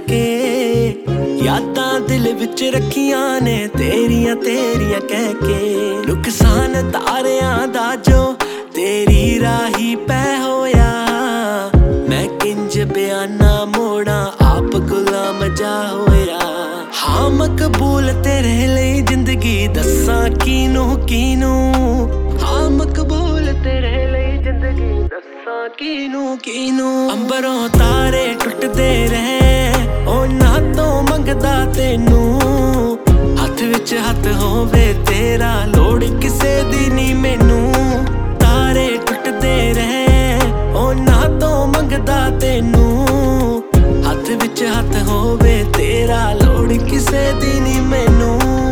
के यादां दिल विच रखियां ने तेरियां तेरियां कह के नुकसान तारियां दा जो तेरी राही पै होया मैं किंज बयाना मोड़ा आप गुलाम जा होया। हाँ मकबूल तेरे लिए जिंदगी दस्सां कीनू कीनू हाँ मकबूल तेरे लिए जिंदगी दस्सां कीनू कीनू। अंबरों तारे टुटदे रहे उन्हां तों मंगदा तेनू हथ विच हथ होवे तेरा लोड़ किसे दी नी मैनू। तारे टुटदे रहे उन्हां तों मंगदा तेनू हथ विच हथ होवे तेरा लोड़ किसे दी नी मैनू।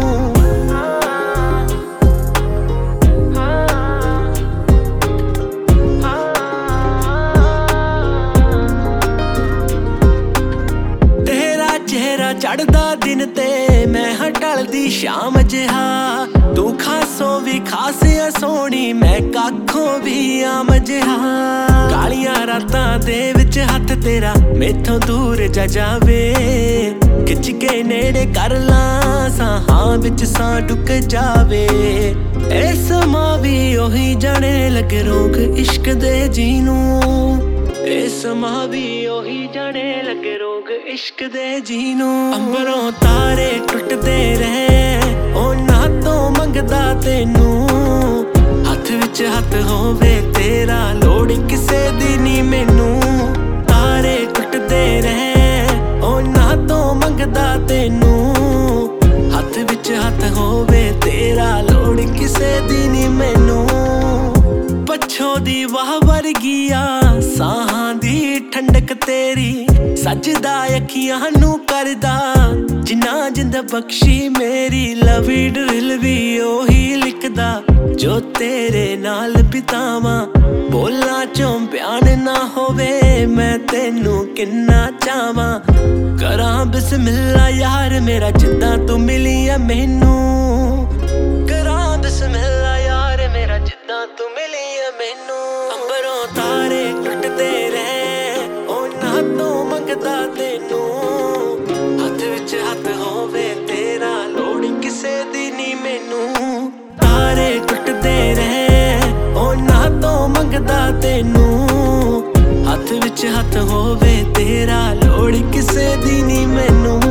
तेरा चेहरा चढ़दा दिन ते मैं हटलदी शाम जिहा तू खासों भी खास आ सोहनी मैं काखों भी आम जिहा। कालियां रातां दे विच हथ तेरा मैथों दूर जा जावे खिच के नेड़े कर लां साहां विच सां डुक जावे। ए समां भी ओही जाने लगे रोग इश्क दे जीनू ए समां भी ओही जाने लगे रोग इश्क दे जीनू। अंबरों तारे टुटदे रहे उन्हां तों मंगदा तेनू हथ विच हथ होवे तेरा लोड़ किसे दी नी मैनू। तारे टुटदे रहे उन्हां तों मंगदा तेनू हथ विच हथ होवे तेरा लोड़ किसे दी नी मैनू। पछों दी वाह वर्गिया साहां दी ठंडक तेरी सजदा अखियां नू करदा जिन्ना जिंद बख्शी मेरी लवी ड्रिल भी ओही लिखदा जो तेरे नाल बितावां बोलां चों बयान ना होवे मैं तेनू किन्ना चाहवां। करां बिस्मिल्ला यार मेरा जिद्दां तू मिली ऐ मैनू करां बिस्मिल्ला यार मेरा जिद्दां तू मिली ऐ मैनू। अंबरों तारे टुटदे रहे उन्हां तों मंगदा तेनू हथ विच हथ होवे तेरा लोड़ किसे दी नी मैनू। तारे टुटदे रहे उन्हां तों मंगदा तेनू हथ विच हथ होवे तेरा लोड़ किसे दी नी मैनू।